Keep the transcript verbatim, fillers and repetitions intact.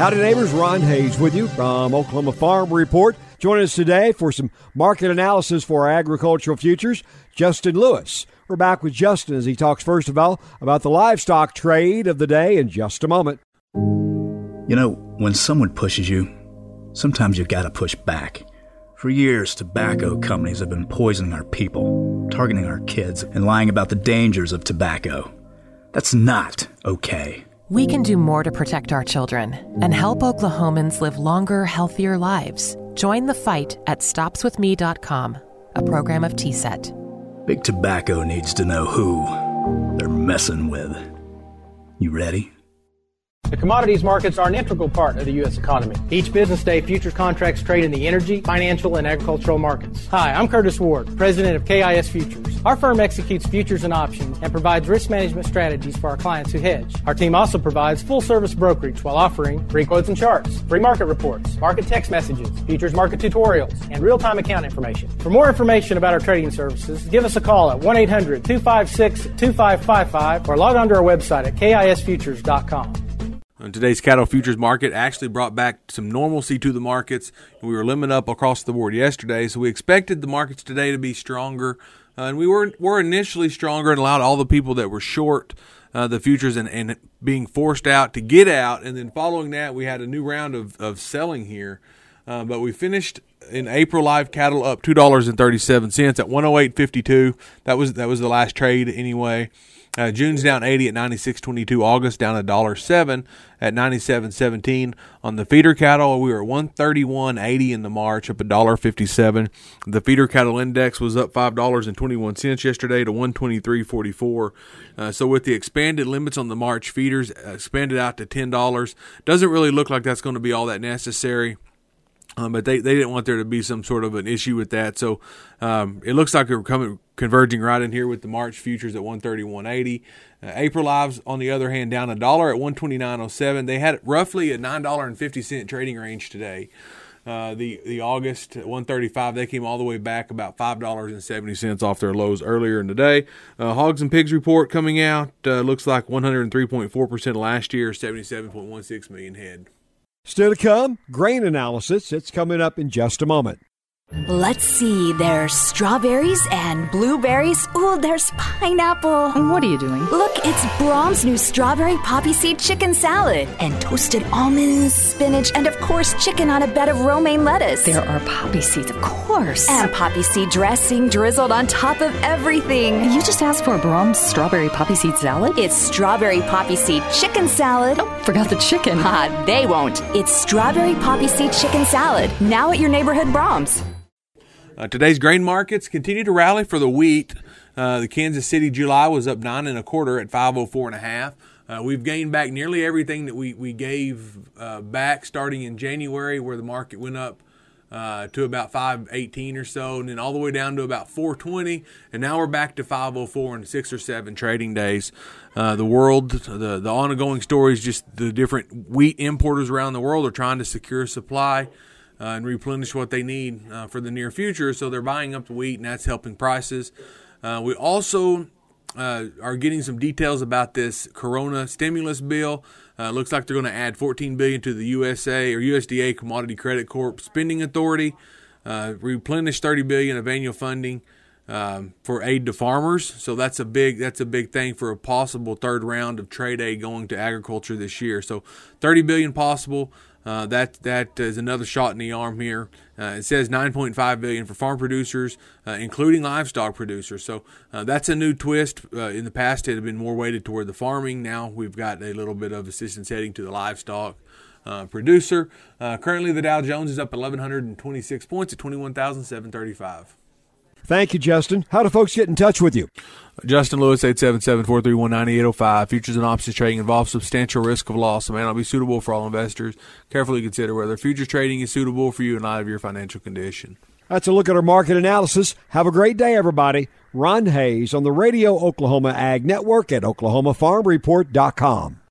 Howdy neighbors, Ron Hayes with you from Oklahoma Farm Report. Joining us today for some market analysis for our agricultural futures, Justin Lewis. We're back with Justin as he talks first of all about the livestock trade of the day in just a moment. You know, when someone pushes you, sometimes you gotta push back. For years, tobacco companies have been poisoning our people, targeting our kids, and lying about the dangers of tobacco. That's not okay. We can do more to protect our children and help Oklahomans live longer, healthier lives. Join the fight at stops with me dot com, a program of T S E T. Big Tobacco needs to know who they're messing with. You ready? The commodities markets are an integral part of the U S economy. Each business day, futures contracts trade in the energy, financial, and agricultural markets. Hi, I'm Curtis Ward, president of K I S Futures. Our firm executes futures and options and provides risk management strategies for our clients who hedge. Our team also provides full-service brokerage while offering free quotes and charts, free market reports, market text messages, futures market tutorials, and real-time account information. For more information about our trading services, give us a call at one eight hundred two five six two five five five or log on to our website at K I S futures dot com. Today's cattle futures market actually brought back some normalcy to the markets. We were limit up across the board yesterday, so we expected the markets today to be stronger. Uh, and we were were initially stronger and allowed all the people that were short uh, the futures and, and being forced out to get out. And then following that, we had a new round of, of selling here. Uh, but we finished in April live cattle up two dollars and thirty-seven cents at one oh eight fifty-two. That was that was the last trade anyway. Uh, June's down eighty at ninety-six twenty-two. August down one dollar seven at ninety-seven seventeen. On the feeder cattle, we were at one thirty-one eighty in the March, up one dollar fifty-seven. The feeder cattle index was up five dollars and twenty-one cents yesterday to one twenty-three forty-four. Uh, so with the expanded limits on the March feeders, uh, expanded out to ten dollars, doesn't really look like that's going to be all that necessary. Um, but they, they didn't want there to be some sort of an issue with that. So um, it looks like they're coming converging right in here with the March futures at one thirty-one eighty. Uh, April lives, on the other hand, down a dollar at one twenty-nine oh seven. They had roughly a nine dollars and fifty cents trading range today. Uh, the the August at one thirty-five, they came all the way back about five dollars and seventy cents off their lows earlier in the day. Uh, Hogs and Pigs report coming out. Uh, looks like one hundred three point four percent last year, seventy-seven point one six million head. Still to come, grain analysis. It's coming up in just a moment. Let's see, there's strawberries and blueberries. Ooh, there's pineapple. What are you doing? Look, it's Brahms' new strawberry poppy seed chicken salad. And toasted almonds, spinach, and of course chicken on a bed of romaine lettuce. There are poppy seeds, of course. And poppy seed dressing drizzled on top of everything. You just asked for a Brahms strawberry poppy seed salad? It's strawberry poppy seed chicken salad. Oh, forgot the chicken. Ah, they won't. It's strawberry poppy seed chicken salad, now at your neighborhood Brahms. Uh, today's grain markets continue to rally for the wheat. Uh, the Kansas City July was up nine and a quarter at five oh four and a half. Uh, we've gained back nearly everything that we we gave uh, back starting in January, where the market went up uh, to about five eighteen or so, and then all the way down to about four twenty, and now we're back to five oh four in six or seven trading days. Uh, the world, the the ongoing story is just the different wheat importers around the world are trying to secure supply. Uh, and replenish what they need uh, for the near future. So they're buying up the wheat, and that's helping prices. Uh, we also uh, are getting some details about this Corona stimulus bill. Uh, looks like they're going to add fourteen billion dollars to the U S A or U S D A Commodity Credit Corp spending authority, uh, replenish thirty billion dollars of annual funding um, for aid to farmers. So that's a big that's a big thing for a possible third round of trade aid going to agriculture this year. So thirty billion dollars possible. Uh, that that is another shot in the arm here. Uh, it says nine point five billion dollars for farm producers, uh, including livestock producers. So uh, that's a new twist. Uh, in the past, it had been more weighted toward the farming. Now we've got a little bit of assistance heading to the livestock uh, producer. Uh, currently, the Dow Jones is up eleven twenty-six points at twenty-one thousand seven hundred thirty-five. Thank you, Justin. How do folks get in touch with you? Justin Lewis, eight seven seven, four three one, nine eight zero five. Futures and options trading involves substantial risk of loss and may not be suitable for all investors. Carefully consider whether futures trading is suitable for you in light of your financial condition. That's a look at our market analysis. Have a great day, everybody. Ron Hayes on the Radio Oklahoma Ag Network at oklahoma farm report dot com.